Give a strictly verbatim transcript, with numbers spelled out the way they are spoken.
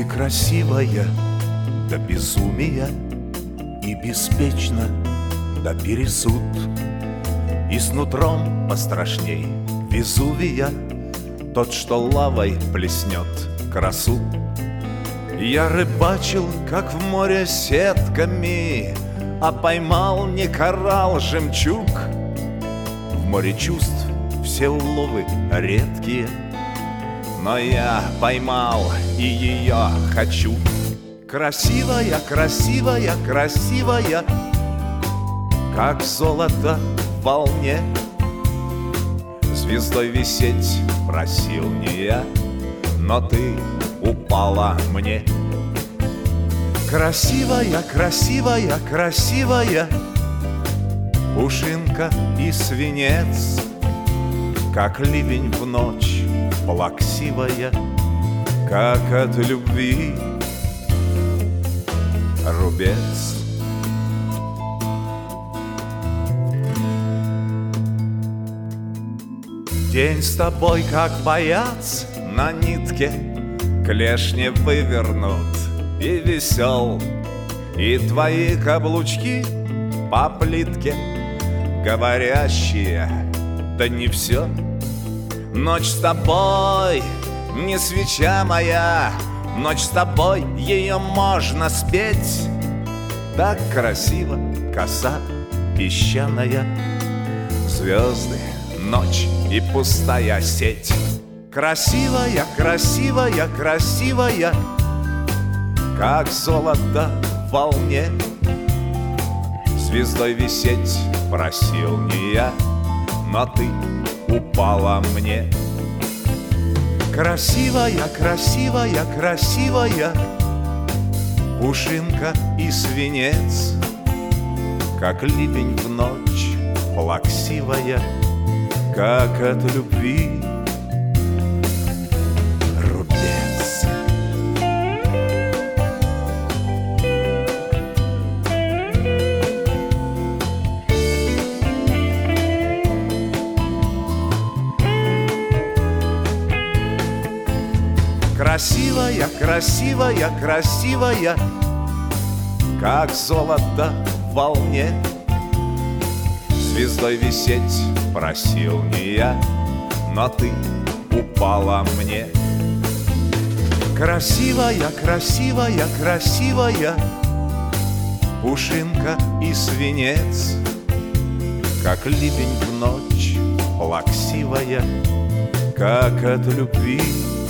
красивая до безумия и беспечно до пересуд, и с нутром пострашней Везувия тот, что лавой плеснет красу. Я рыбачил, как в море, сетками, а поймал не коралл, жемчуг. В море чувств все уловы редкие, но я поймал и ее хочу. Красивая, красивая, красивая, как золото в волне. Звездой висеть просил не я, но ты упала мне. Красивая, красивая, красивая, пушинка и свинец, как ливень в ночь плаксивая, как от любви рубец. День с тобой, как боец на нитке, клешни вывернут и весел, и твои каблучки по плитке, говорящие, да не все. Ночь с тобой не свеча моя, ночь с тобой, ее можно спеть. Так красиво, коса песчаная, звезды, ночь и пустая сеть. Красивая, красивая, красивая, как золото в волне. Звездой висеть просил не я, но ты упала мне. Красивая, красивая, красивая, пушинка и свинец, как ливень в ночь плаксивая, как от любви рубец. Красивая, красивая, красивая, как золото в волне. Звездой висеть просил не я, но ты упала мне. Красивая, красивая, красивая, пушинка и свинец, как ливень в ночь плаксивая, как от любви